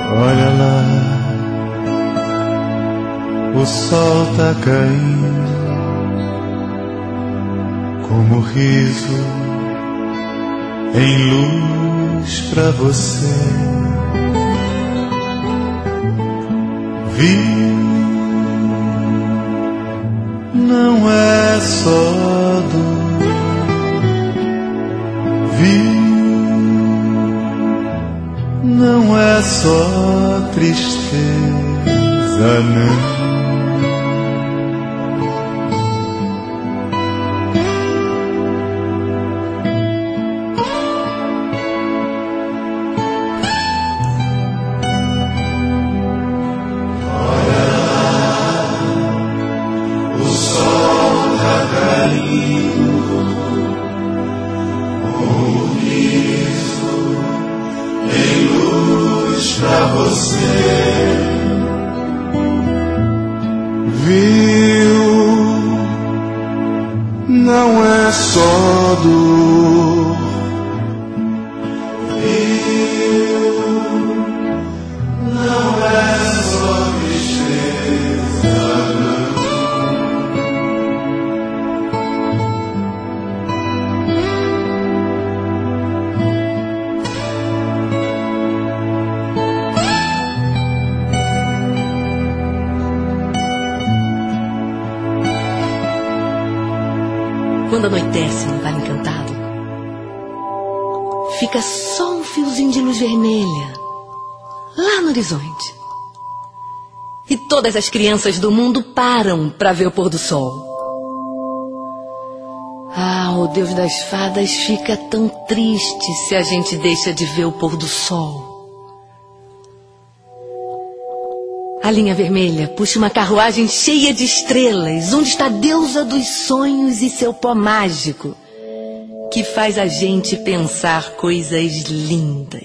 Olha lá, o sol tá caindo, como riso em luz pra você. Viu, não é só dor. Viu, não é só tristeza, não. Pra você, viu, não é só dor, viu, não é só tristeza, não. Quando anoitece no Vale Encantado, fica só um fiozinho de luz vermelha lá no horizonte. E todas as crianças do mundo param para ver o pôr do sol. Ah, o Deus das fadas fica tão triste se a gente deixa de ver o pôr do sol. A linha vermelha puxa uma carruagem cheia de estrelas, onde está a deusa dos sonhos e seu pó mágico, que faz a gente pensar coisas lindas.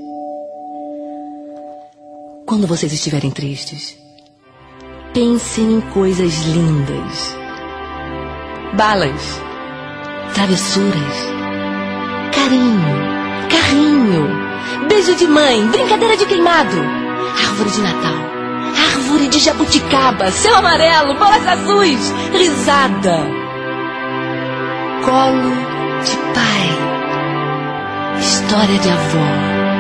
Quando vocês estiverem tristes, pensem em coisas lindas. Balas, travessuras, carinho, carrinho, beijo de mãe, brincadeira de queimado, árvore de Natal, árvore de jabuticaba, céu amarelo, bolas azuis, risada, colo de pai, história de avó.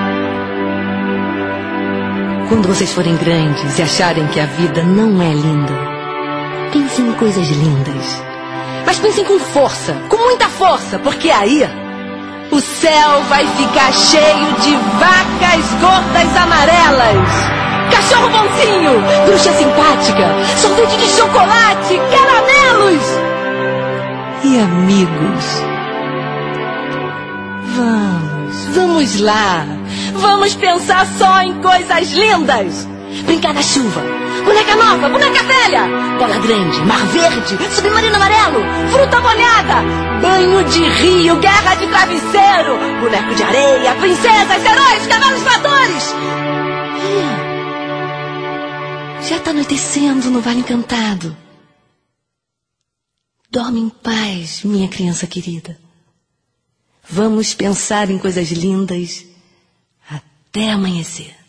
Quando vocês forem grandes e acharem que a vida não é linda, pensem em coisas lindas. Mas pensem com força, com muita força, porque aí o céu vai ficar cheio de vacas gordas amarelas, cachorro bonzinho, bruxa simpática, sorvete de chocolate, caramelos e amigos. Vamos lá. Vamos pensar só em coisas lindas. Brincar na chuva, boneca nova, boneca velha, bola grande, mar verde, submarino amarelo, fruta molhada, banho de rio, guerra de travesseiro, boneco de areia, princesas, heróis, cavalos voadores. Já está anoitecendo no Vale Encantado. Dorme em paz, minha criança querida. Vamos pensar em coisas lindas até amanhecer.